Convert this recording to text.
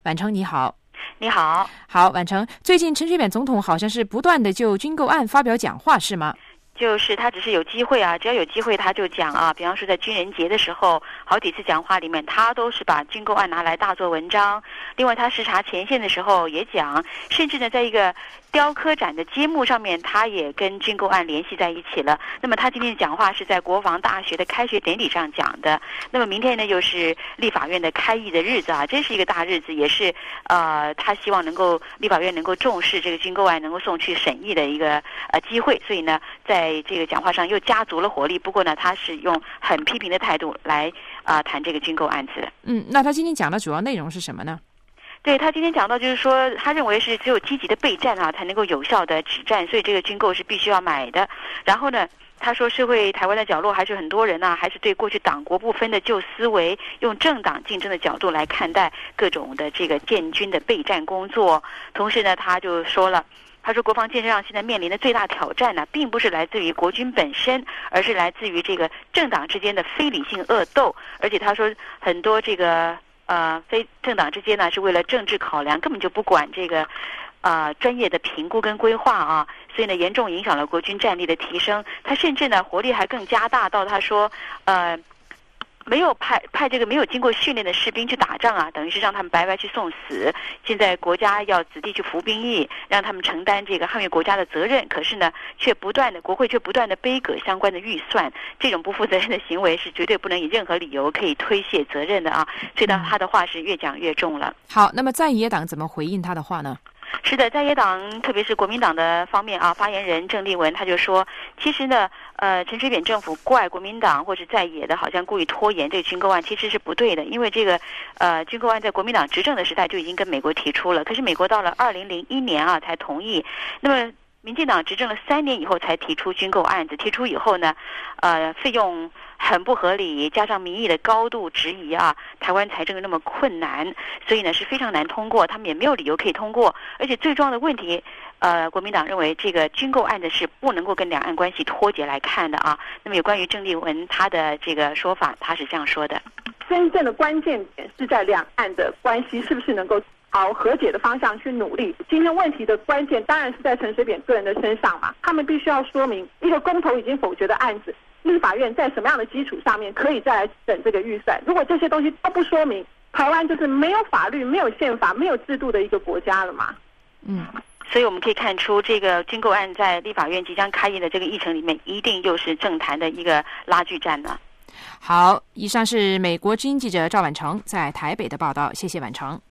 婉成你好。 你好。 好，婉成，最近陈水扁总统好像是不断的就军购案发表讲话，是吗？ 就是他只是有机会啊，只要有机会他就讲啊。比方说在军人节的时候，好几次讲话里面，他都是把军购案拿来大做文章。另外，他视察前线的时候也讲，甚至呢，在一个雕刻展的揭幕上面，他也跟军购案联系在一起了。那么他今天的讲话是在国防大学的开学典礼上讲的。那么明天呢，又是立法院的开议的日子啊，这是一个大日子，也是他希望能够立法院能够重视这个军购案，能够送去审议的一个机会。所以呢，在这个讲话上又加足了火力。不过呢，他是用很批评的态度来谈这个军购案子。 那他今天讲的主要内容是什么呢？ 对，他今天讲到，就是说他认为是只有积极的备战啊，才能够有效的止战，所以这个军购是必须要买的。然后呢，他说社会台湾的角落还是很多人还是对过去党国不分的旧思维，用政党竞争的角度来看待各种的这个建军的备战工作。同时呢，他就说了，他说国防建设上现在面临的最大挑战呢，并不是来自于国军本身，而是来自于这个政党之间的非理性恶斗。而且他说很多这个非政党之间呢，是为了政治考量，根本就不管这个专业的评估跟规划啊，所以呢严重影响了国军战力的提升。他甚至呢火力还更加大到他说没有派这个没有经过训练的士兵去打仗啊，等于是让他们白白去送死。现在国家要子弟去服兵役，让他们承担这个捍卫国家的责任，可是呢国会却不断的杯葛相关的预算，这种不负责任的行为是绝对不能以任何理由可以推卸责任的啊。所以他的话是越讲越重了。 好，那么在野党怎么回应他的话呢？ 是的，在野党特别是国民党的方面啊，发言人郑丽文他就说，其实呢陈水扁政府怪国民党或者在野的好像故意拖延这个军购案，其实是不对的。因为这个军购案在国民党执政的时代就已经跟美国提出了，可是美国到了2001年才同意。那么民进党执政了3年以后才提出军购案子，提出以后呢费用很不合理，加上民意的高度质疑台湾财政那么困难，所以呢是非常难通过，他们也没有理由可以通过。而且最重要的问题国民党认为这个军购案子是不能够跟两岸关系脱节来看的啊。那么有关于郑丽文他的这个说法，他是这样说的： 真正的关键点是在两岸的关系是不是能够朝和解的方向去努力。今天问题的关键当然是在陈水扁个人的身上嘛，他们必须要说明一个公投已经否决的案子，立法院在什么样的基础上面可以再来审这个预算。如果这些东西都不说明，台湾就是没有法律、没有宪法、没有制度的一个国家了嘛。 所以我们可以看出，这个军购案在立法院即将开议的这个议程里面，一定又是政坛的一个拉锯战呢。 好，以上是美国之音记者赵婉成在台北的报道，谢谢婉成。